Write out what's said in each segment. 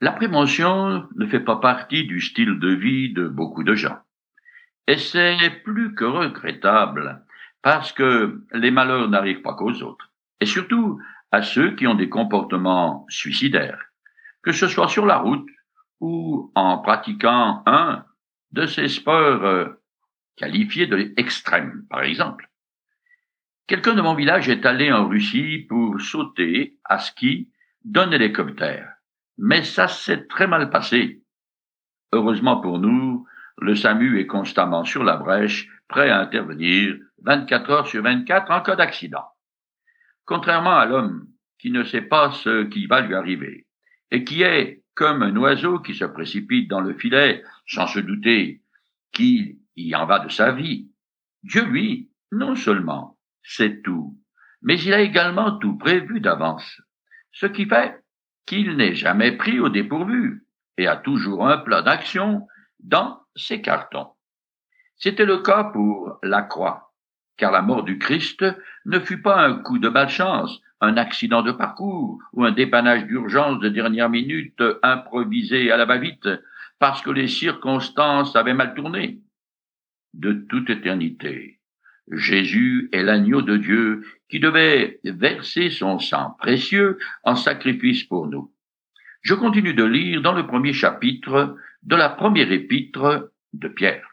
La prévention ne fait pas partie du style de vie de beaucoup de gens. Et c'est plus que regrettable parce que les malheurs n'arrivent pas qu'aux autres. Et surtout à ceux qui ont des comportements suicidaires, que ce soit sur la route ou en pratiquant un de ces sports qualifiés de extrêmes, par exemple. Quelqu'un de mon village est allé en Russie pour sauter à ski d'un hélicoptère. Mais ça s'est très mal passé. Heureusement pour nous, le SAMU est constamment sur la brèche, prêt à intervenir 24 heures sur 24 en cas d'accident. Contrairement à l'homme qui ne sait pas ce qui va lui arriver et qui est comme un oiseau qui se précipite dans le filet sans se douter qu'il y en va de sa vie, Dieu, lui, non seulement sait tout, mais il a également tout prévu d'avance, ce qui fait qu'il n'est jamais pris au dépourvu et a toujours un plan d'action dans ses cartons. C'était le cas pour la croix, car la mort du Christ ne fut pas un coup de malchance, un accident de parcours ou un dépannage d'urgence de dernière minute improvisé à la va-vite parce que les circonstances avaient mal tourné. De toute éternité, Jésus est l'agneau de Dieu qui devait verser son sang précieux en sacrifice pour nous. Je continue de lire dans le premier chapitre de la première épître de Pierre.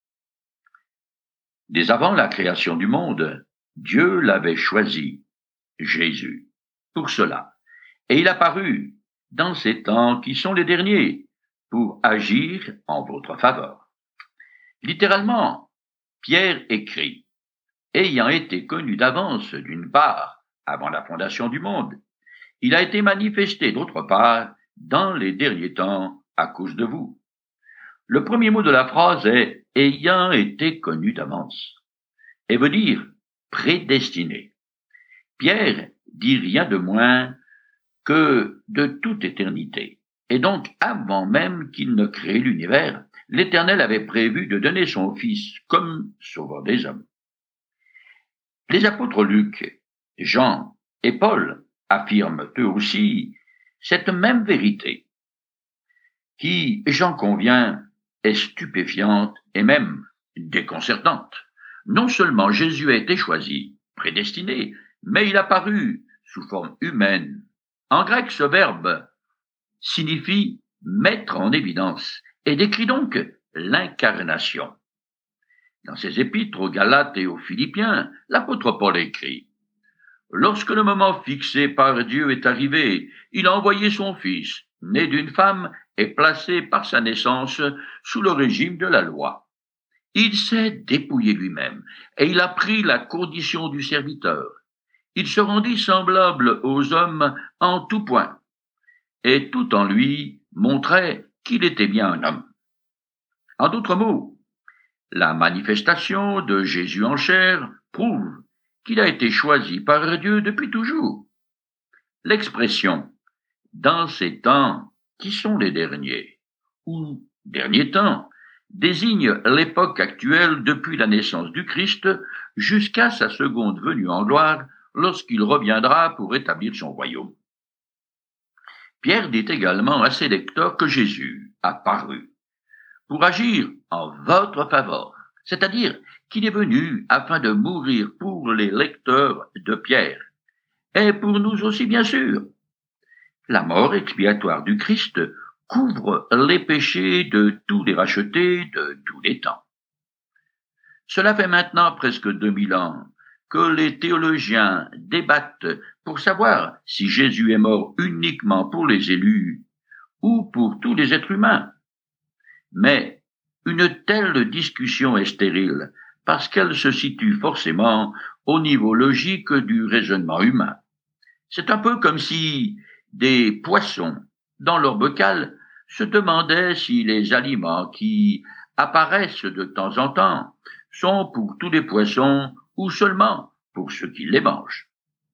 Dès avant la création du monde, Dieu l'avait choisi, Jésus, pour cela. Et il apparut dans ces temps qui sont les derniers pour agir en votre faveur. Littéralement, Pierre écrit, ayant été connu d'avance d'une part avant la fondation du monde, il a été manifesté d'autre part dans les derniers temps à cause de vous. Le premier mot de la phrase est ayant été connu d'avance et veut dire prédestiné. Pierre dit rien de moins que de toute éternité. Et donc, avant même qu'il ne crée l'univers, l'Éternel avait prévu de donner son Fils comme sauveur des hommes. Les apôtres Luc, Jean et Paul affirment eux aussi cette même vérité, qui, j'en conviens, est stupéfiante et même déconcertante. Non seulement Jésus a été choisi, prédestiné, mais il a paru sous forme humaine. En grec, ce verbe signifie mettre en évidence et décrit donc l'incarnation. Dans ses épîtres aux Galates et aux Philippiens, l'apôtre Paul écrit « Lorsque le moment fixé par Dieu est arrivé, il a envoyé son Fils, né d'une femme et placé par sa naissance sous le régime de la loi. Il s'est dépouillé lui-même et il a pris la condition du serviteur. Il se rendit semblable aux hommes en tout point et tout en lui montrait qu'il était bien un homme. » En d'autres mots, la manifestation de Jésus en chair prouve qu'il a été choisi par Dieu depuis toujours. L'expression « dans ces temps qui sont les derniers » ou « derniers temps » désigne l'époque actuelle depuis la naissance du Christ jusqu'à sa seconde venue en gloire lorsqu'il reviendra pour établir son royaume. Pierre dit également à ses lecteurs que Jésus a paru pour agir en votre faveur, c'est-à-dire qu'il est venu afin de mourir pour les lecteurs de Pierre, et pour nous aussi bien sûr. La mort expiatoire du Christ couvre les péchés de tous les rachetés de tous les temps. Cela fait maintenant presque 2000 ans que les théologiens débattent pour savoir si Jésus est mort uniquement pour les élus ou pour tous les êtres humains. Mais une telle discussion est stérile parce qu'elle se situe forcément au niveau logique du raisonnement humain. C'est un peu comme si des poissons, dans leur bocal, se demandaient si les aliments qui apparaissent de temps en temps sont pour tous les poissons ou seulement pour ceux qui les mangent.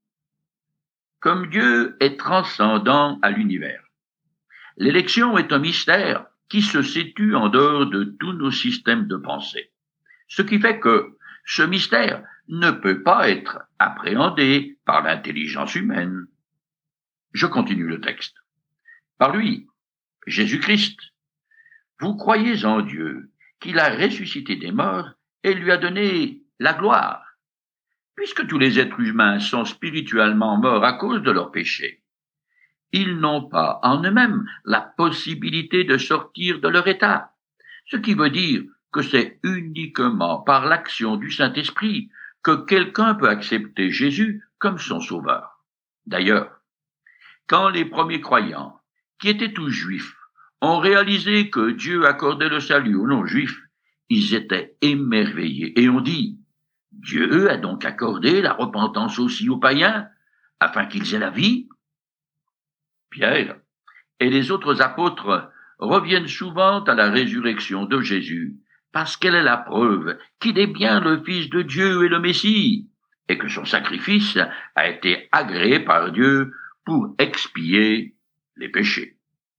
Comme Dieu est transcendant à l'univers, l'élection est un mystère qui se situe en dehors de tous nos systèmes de pensée. Ce qui fait que ce mystère ne peut pas être appréhendé par l'intelligence humaine. Je continue le texte. Par lui, Jésus-Christ. Vous croyez en Dieu, qu'il a ressuscité des morts et lui a donné la gloire, puisque tous les êtres humains sont spirituellement morts à cause de leurs péchés. Ils n'ont pas en eux-mêmes la possibilité de sortir de leur état, ce qui veut dire que c'est uniquement par l'action du Saint-Esprit que quelqu'un peut accepter Jésus comme son sauveur. D'ailleurs, quand les premiers croyants, qui étaient tous juifs, ont réalisé que Dieu accordait le salut aux non-juifs, ils étaient émerveillés et ont dit « Dieu a donc accordé la repentance aussi aux païens, afin qu'ils aient la vie ?» Pierre et les autres apôtres reviennent souvent à la résurrection de Jésus, parce qu'elle est la preuve qu'il est bien le Fils de Dieu et le Messie, et que son sacrifice a été agréé par Dieu pour expier les péchés.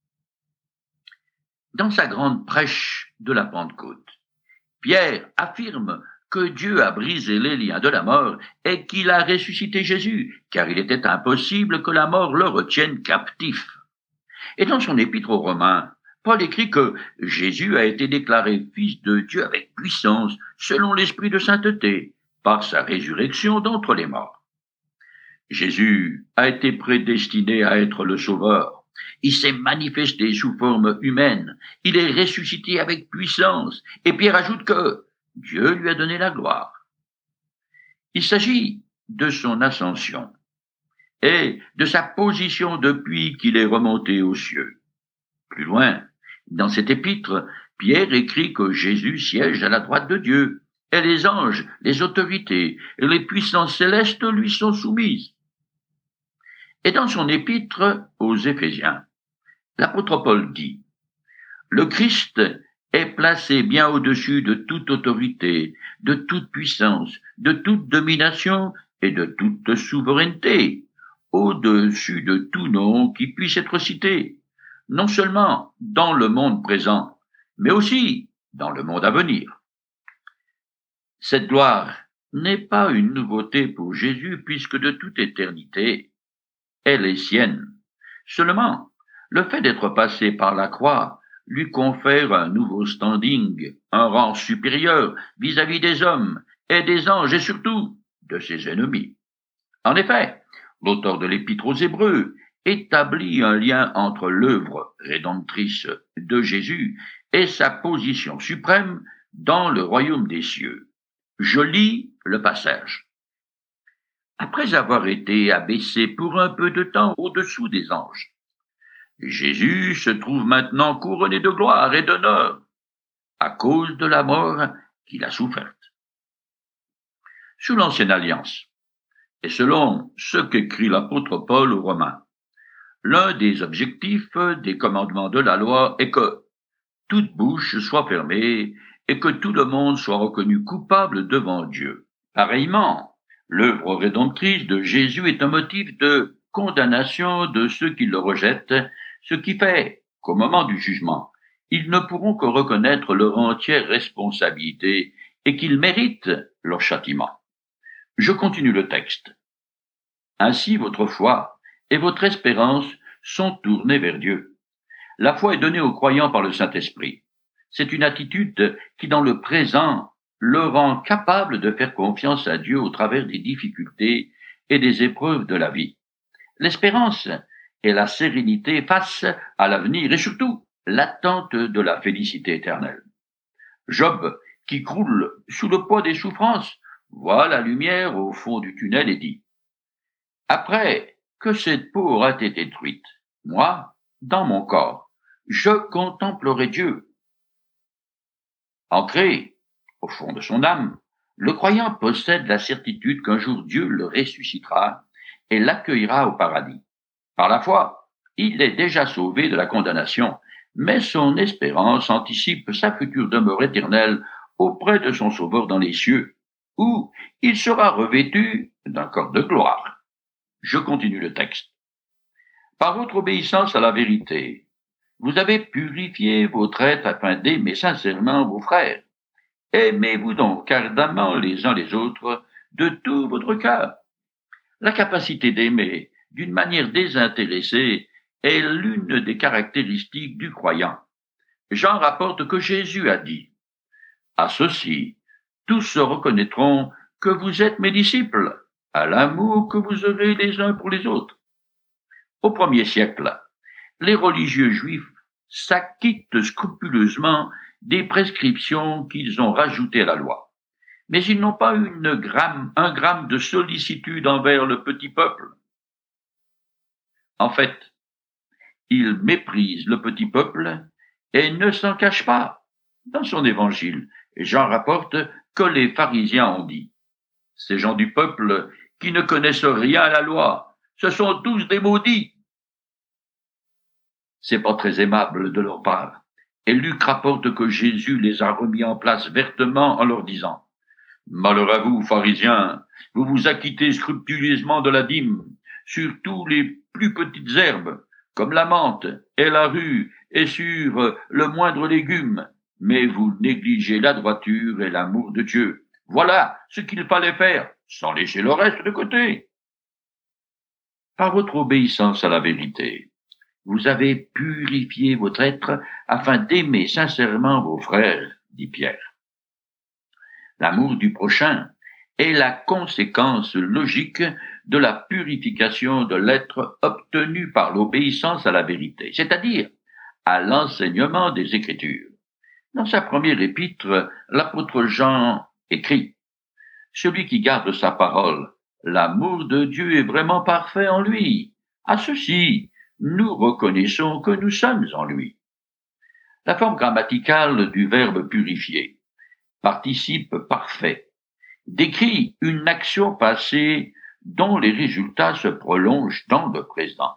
Dans sa grande prêche de la Pentecôte, Pierre affirme que Dieu a brisé les liens de la mort et qu'il a ressuscité Jésus, car il était impossible que la mort le retienne captif. Et dans son épître aux Romains, Paul écrit que Jésus a été déclaré Fils de Dieu avec puissance, selon l'Esprit de sainteté, par sa résurrection d'entre les morts. Jésus a été prédestiné à être le Sauveur. Il s'est manifesté sous forme humaine. Il est ressuscité avec puissance. Et Pierre ajoute que Dieu lui a donné la gloire. Il s'agit de son ascension et de sa position depuis qu'il est remonté aux cieux. Plus loin, dans cet épître, Pierre écrit que Jésus siège à la droite de Dieu, et les anges, les autorités et les puissances célestes lui sont soumises. Et dans son épître aux Éphésiens, l'apôtre Paul dit « Le Christ est placé bien au-dessus de toute autorité, de toute puissance, de toute domination et de toute souveraineté, au-dessus de tout nom qui puisse être cité, non seulement dans le monde présent, mais aussi dans le monde à venir. » Cette gloire n'est pas une nouveauté pour Jésus, puisque de toute éternité, elle est sienne. Seulement, le fait d'être passé par la croix lui confère un nouveau standing, un rang supérieur vis-à-vis des hommes et des anges et surtout de ses ennemis. En effet, l'auteur de l'Épître aux Hébreux établit un lien entre l'œuvre rédemptrice de Jésus et sa position suprême dans le royaume des cieux. Je lis le passage. Après avoir été abaissé pour un peu de temps au-dessous des anges, Jésus se trouve maintenant couronné de gloire et d'honneur à cause de la mort qu'il a soufferte. Sous l'Ancienne Alliance, et selon ce qu'écrit l'apôtre Paul aux Romains, l'un des objectifs des commandements de la loi est que toute bouche soit fermée et que tout le monde soit reconnu coupable devant Dieu. Pareillement, l'œuvre rédemptrice de Jésus est un motif de condamnation de ceux qui le rejettent, ce qui fait qu'au moment du jugement, ils ne pourront que reconnaître leur entière responsabilité et qu'ils méritent leur châtiment. Je continue le texte. Ainsi votre foi et votre espérance sont tournées vers Dieu. La foi est donnée aux croyants par le Saint-Esprit. C'est une attitude qui, dans le présent, le rend capable de faire confiance à Dieu au travers des difficultés et des épreuves de la vie. L'espérance est la sérénité face à l'avenir et surtout l'attente de la félicité éternelle. Job, qui croule sous le poids des souffrances, voit la lumière au fond du tunnel et dit « Après que cette peau aura été détruite, moi, dans mon corps, je contemplerai Dieu. » Ancré au fond de son âme, le croyant possède la certitude qu'un jour Dieu le ressuscitera et l'accueillera au paradis. Par la foi, il est déjà sauvé de la condamnation, mais son espérance anticipe sa future demeure éternelle auprès de son Sauveur dans les cieux, où il sera revêtu d'un corps de gloire. Je continue le texte. Par votre obéissance à la vérité, vous avez purifié votre être afin d'aimer sincèrement vos frères. Aimez-vous donc ardemment les uns les autres de tout votre cœur. La capacité d'aimer d'une manière désintéressée est l'une des caractéristiques du croyant. Jean rapporte que Jésus a dit: à ceci, tous se reconnaîtront que vous êtes mes disciples, à l'amour que vous aurez les uns pour les autres. Au 1er siècle, les religieux juifs s'acquittent scrupuleusement des prescriptions qu'ils ont rajoutées à la loi. Mais ils n'ont pas un gramme de sollicitude envers le petit peuple. En fait, ils méprisent le petit peuple et ne s'en cachent pas. Dans son évangile, Jean rapporte que les pharisiens ont dit: ces gens du peuple qui ne connaissent rien à la loi, ce sont tous des maudits. C'est pas très aimable de leur part. Et Luc rapporte que Jésus les a remis en place vertement en leur disant: malheur à vous, pharisiens, vous vous acquittez scrupuleusement de la dîme, sur tous les plus petites herbes, comme la menthe et la rue, et sur le moindre légume, mais vous négligez la droiture et l'amour de Dieu. Voilà ce qu'il fallait faire, sans laisser le reste de côté. Par votre obéissance à la vérité, vous avez purifié votre être afin d'aimer sincèrement vos frères, dit Pierre. L'amour du prochain est la conséquence logique de la purification de l'être obtenue par l'obéissance à la vérité, c'est-à-dire à l'enseignement des Écritures. Dans sa première épître, l'apôtre Jean écrit: celui qui garde sa parole, l'amour de Dieu est vraiment parfait en lui. À ceci, nous reconnaissons que nous sommes en lui. La forme grammaticale du verbe purifier, participe parfait, décrit une action passée dont les résultats se prolongent dans le présent.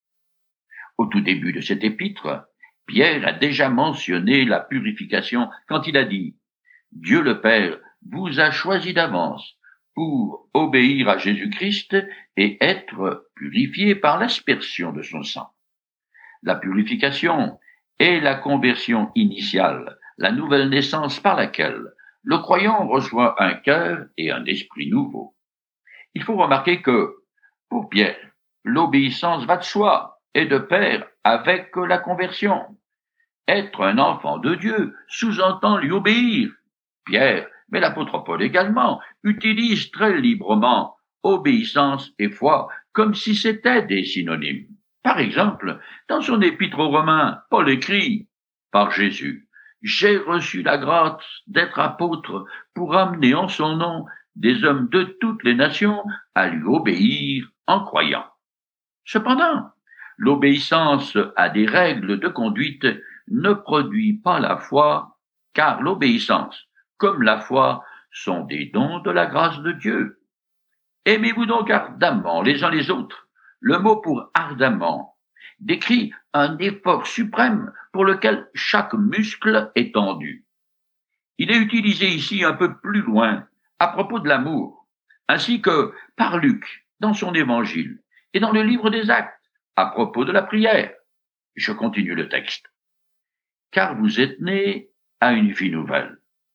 Au tout début de cet épître, Pierre a déjà mentionné la purification quand il a dit: Dieu le Père vous a choisi d'avance pour obéir à Jésus-Christ et être purifié par l'aspersion de son sang. La purification est la conversion initiale, la nouvelle naissance par laquelle le croyant reçoit un cœur et un esprit nouveau. Il faut remarquer que, pour Pierre, l'obéissance va de soi et de pair avec la conversion. Être un enfant de Dieu sous-entend lui obéir. Pierre, mais l'apôtre Paul également, utilise très librement obéissance et foi comme si c'était des synonymes. Par exemple, dans son épître aux Romains, Paul écrit: par Jésus, j'ai reçu la grâce d'être apôtre pour amener en son nom des hommes de toutes les nations à lui obéir en croyant. Cependant, l'obéissance à des règles de conduite ne produit pas la foi, car l'obéissance, comme la foi, sont des dons de la grâce de Dieu. Aimez-vous donc ardemment les uns les autres. Le mot pour ardemment décrit un effort suprême pour lequel chaque muscle est tendu. Il est utilisé ici un peu plus loin à propos de l'amour, ainsi que par Luc dans son évangile et dans le livre des Actes à propos de la prière. Je continue le texte. Car vous êtes nés à une vie nouvelle,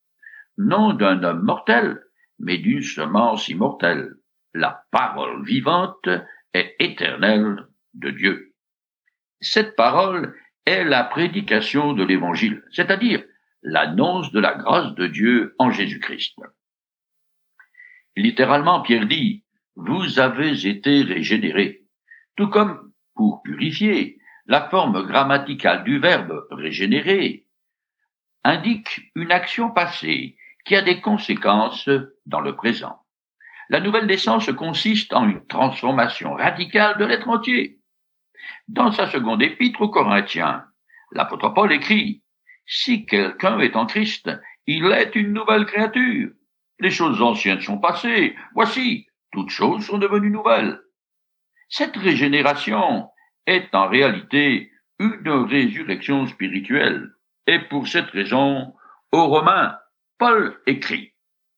non d'un homme mortel, mais d'une semence immortelle, la parole vivante et éternelle de Dieu. Cette parole est la prédication de l'Évangile, c'est-à-dire l'annonce de la grâce de Dieu en Jésus-Christ. Littéralement, Pierre dit: vous avez été régénérés, tout comme pour purifier, la forme grammaticale du verbe régénérer indique une action passée qui a des conséquences dans le présent. La nouvelle naissance consiste en une transformation radicale de l'être entier. Dans sa seconde épître aux Corinthiens, l'apôtre Paul écrit: si quelqu'un est en Christ, il est une nouvelle créature. Les choses anciennes sont passées, voici, toutes choses sont devenues nouvelles. Cette régénération est en réalité une résurrection spirituelle. Et pour cette raison, aux Romains, Paul écrit: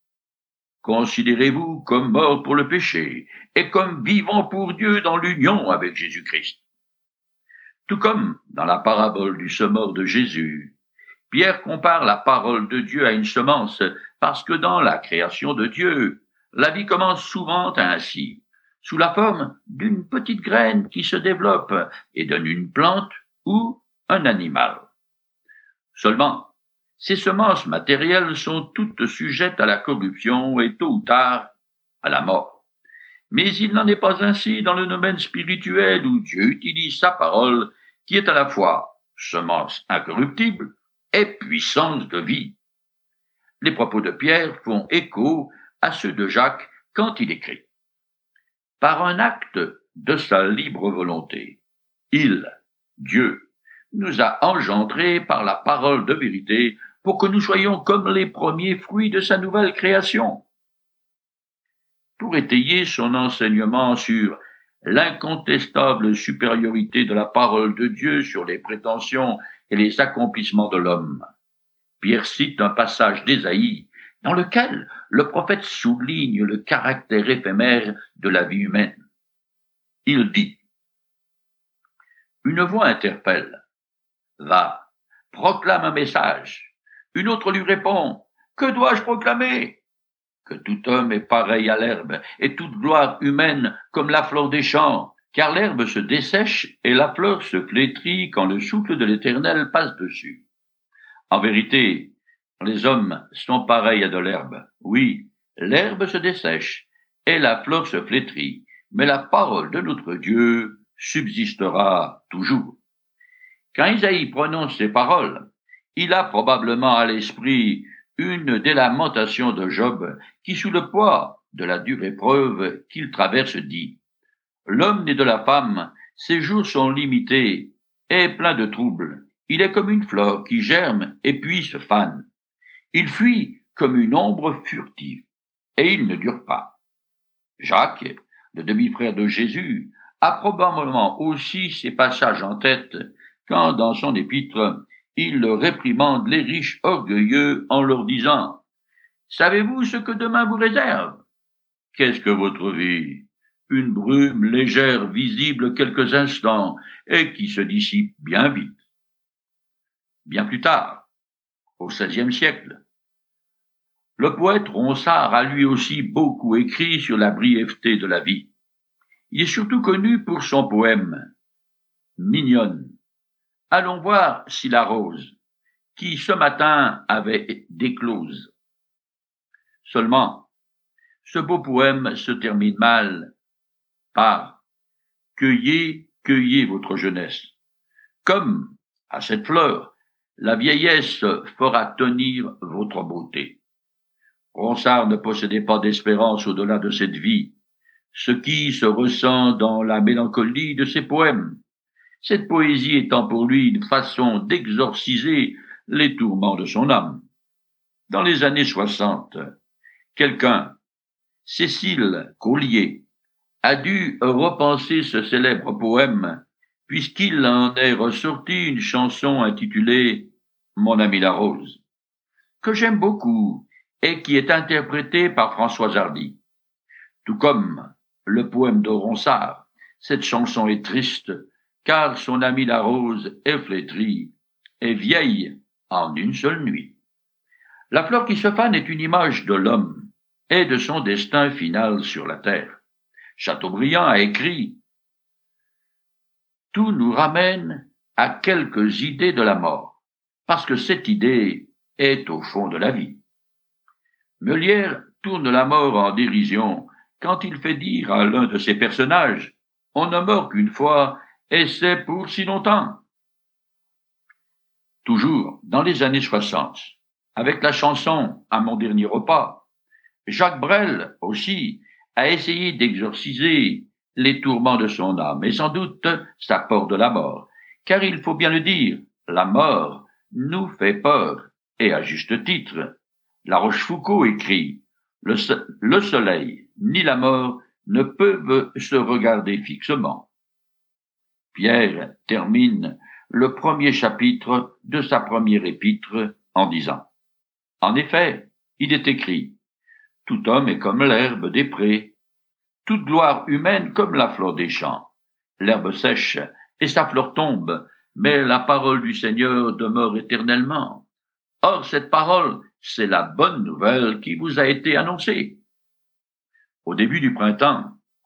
considérez-vous comme morts pour le péché et comme vivants pour Dieu dans l'union avec Jésus-Christ. Tout comme dans la parabole du semeur de Jésus, Pierre compare la parole de Dieu à une semence parce que dans la création de Dieu, la vie commence souvent ainsi. sous la forme d'une petite graine qui se développe et donne une plante ou un animal. Seulement, ces semences matérielles sont toutes sujettes à la corruption et tôt ou tard à la mort. Mais il n'en est pas ainsi dans le domaine spirituel où Dieu utilise sa parole qui est à la fois semence incorruptible et puissance de vie. Les propos de Pierre font écho à ceux de Jacques quand il écrit: par un acte de sa libre volonté, Dieu, nous a engendrés par la parole de vérité pour que nous soyons comme les premiers fruits de sa nouvelle création. Pour étayer son enseignement sur l'incontestable supériorité de la parole de Dieu sur les prétentions et les accomplissements de l'homme, Pierre cite un passage d'Ésaïe dans lequel le prophète souligne le caractère éphémère de la vie humaine. Il dit: une voix interpelle, va, proclame un message. Une autre lui répond, que dois-je proclamer? Que tout homme est pareil à l'herbe, et toute gloire humaine comme la fleur des champs, car l'herbe se dessèche et la fleur se flétrit quand le souffle de l'Éternel passe dessus. En vérité, les hommes sont pareils à de l'herbe. Oui, l'herbe se dessèche et la fleur se flétrit, mais la parole de notre Dieu subsistera toujours. Quand Isaïe prononce ces paroles, il a probablement à l'esprit une des lamentations de Job qui, sous le poids de la dure épreuve qu'il traverse, dit: l'homme né de la femme, ses jours sont limités et pleins de troubles. Il est comme une fleur qui germe et puis se fane. Il fuit comme une ombre furtive et il ne dure pas. Jacques, le demi-frère de Jésus, a probablement aussi ces passages en tête quand, dans son épître, il réprimande les riches orgueilleux en leur disant: savez-vous ce que demain vous réserve? Qu'est-ce que votre vie? Une brume légère visible quelques instants et qui se dissipe bien vite. Bien plus tard, au XVIe siècle, le poète Ronsard a lui aussi beaucoup écrit sur la brièveté de la vie. Il est surtout connu pour son poème Mignonne. Allons voir si la rose, qui ce matin avait déclose. Seulement, ce beau poème se termine mal par cueillez, cueillez votre jeunesse. Comme à cette fleur, la vieillesse fera tenir votre beauté. Ronsard ne possédait pas d'espérance au-delà de cette vie, ce qui se ressent dans la mélancolie de ses poèmes, cette poésie étant pour lui une façon d'exorciser les tourments de son âme. Dans les années 60, quelqu'un, Cécile Collier, a dû repenser ce célèbre poème puisqu'il en est ressorti une chanson intitulée Mon ami la rose, que j'aime beaucoup et qui est interprétée par Françoise Hardy. Tout comme le poème de Ronsard, cette chanson est triste car son ami la rose est flétrie et vieille en une seule nuit. La fleur qui se fane est une image de l'homme et de son destin final sur la terre. Chateaubriand a écrit: tout nous ramène à quelques idées de la mort, parce que cette idée est au fond de la vie. Molière tourne la mort en dérision quand il fait dire à l'un de ses personnages: on ne meurt qu'une fois et c'est pour si longtemps. Toujours dans les années 60, avec la chanson À mon dernier repas, Jacques Brel aussi a essayé d'exorciser les tourments de son âme, et sans doute sa peur de la mort, car il faut bien le dire, la mort nous fait peur, et à juste titre. La Rochefoucauld écrit: le soleil ni la mort ne peuvent se regarder fixement. Pierre termine le premier chapitre de sa première épître en disant: en effet, il est écrit: tout homme est comme l'herbe des prés, toute gloire humaine comme la fleur des champs. L'herbe sèche et sa fleur tombe, mais la parole du Seigneur demeure éternellement. Or, cette parole, c'est la bonne nouvelle qui vous a été annoncée. Au début du printemps,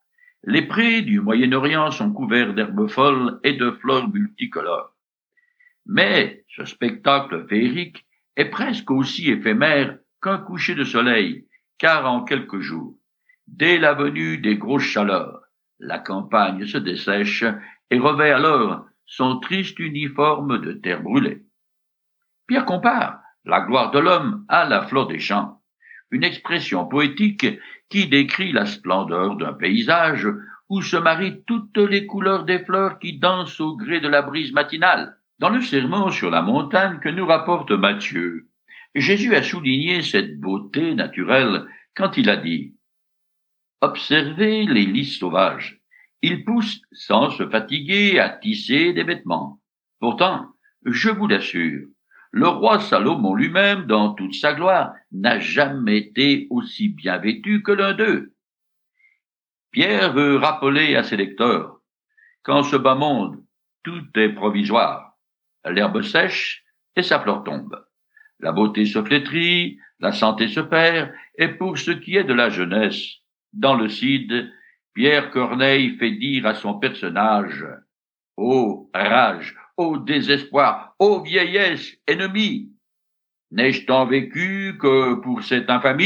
Les prés du Moyen-Orient sont couverts d'herbes folles et de fleurs multicolores. Mais ce spectacle féerique est presque aussi éphémère qu'un coucher de soleil, car en quelques jours, dès la venue des grosses chaleurs, la campagne se dessèche et revêt alors son triste uniforme de terre brûlée. Pierre compare la gloire de l'homme à la fleur des champs, une expression poétique qui décrit la splendeur d'un paysage où se marient toutes les couleurs des fleurs qui dansent au gré de la brise matinale. Dans le sermon sur la montagne que nous rapporte Matthieu, Jésus a souligné cette beauté naturelle quand il a dit « Observez les lys sauvages. Ils poussent sans se fatiguer à tisser des vêtements. Pourtant, je vous l'assure, le roi Salomon lui-même, dans toute sa gloire, n'a jamais été aussi bien vêtu que l'un d'eux. » Pierre veut rappeler à ses lecteurs qu'en ce bas monde, tout est provisoire. L'herbe sèche et sa fleur tombe. La beauté se flétrit, la santé se perd, et pour ce qui est de la jeunesse, dans le Cid, Pierre Corneille fait dire à son personnage « Ô rage, ô désespoir, ô vieillesse, ennemie, n'ai-je tant vécu que pour cette infamie ?»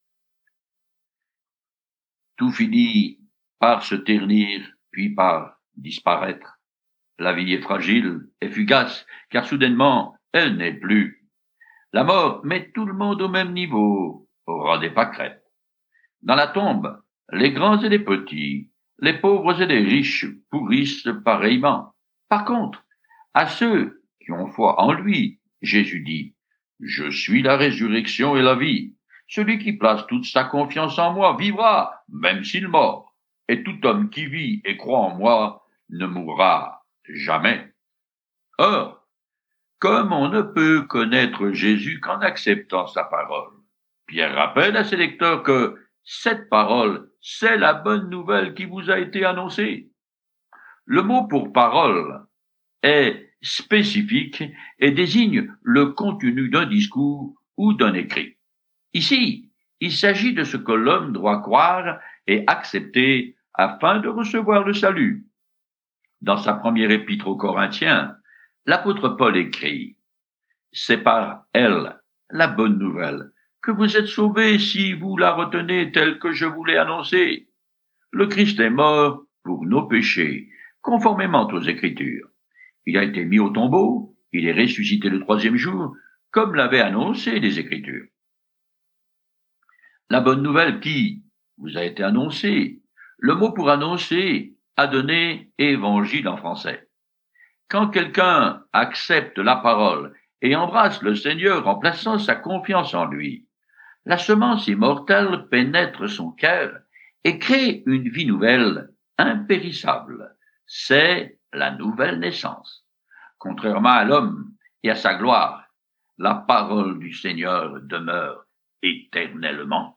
Tout finit par se ternir, puis par disparaître. La vie est fragile et fugace, car soudainement, elle n'est plus. La mort met tout le monde au même niveau, au rang des pâquerettes. Dans la tombe, les grands et les petits, les pauvres et les riches pourrissent pareillement. Par contre, à ceux qui ont foi en lui, Jésus dit, « Je suis la résurrection et la vie. Celui qui place toute sa confiance en moi vivra, même s'il mord. Et tout homme qui vit et croit en moi ne mourra jamais. » Or, comme on ne peut connaître Jésus qu'en acceptant sa parole, Pierre rappelle à ses lecteurs que cette parole, c'est la bonne nouvelle qui vous a été annoncée. Le mot pour parole est spécifique et désigne le contenu d'un discours ou d'un écrit. Ici, il s'agit de ce que l'homme doit croire et accepter afin de recevoir le salut. Dans sa première épître aux Corinthiens, l'apôtre Paul écrit « C'est par elle, la bonne nouvelle, que vous êtes sauvés si vous la retenez telle que je vous l'ai annoncée. Le Christ est mort pour nos péchés, conformément aux Écritures. Il a été mis au tombeau, il est ressuscité le troisième jour, comme l'avaient annoncé les Écritures. » La bonne nouvelle qui vous a été annoncée, le mot pour annoncer a donné évangile en français. Quand quelqu'un accepte la parole et embrasse le Seigneur en plaçant sa confiance en lui, la semence immortelle pénètre son cœur et crée une vie nouvelle, impérissable. C'est la nouvelle naissance. Contrairement à l'homme et à sa gloire, la parole du Seigneur demeure éternellement.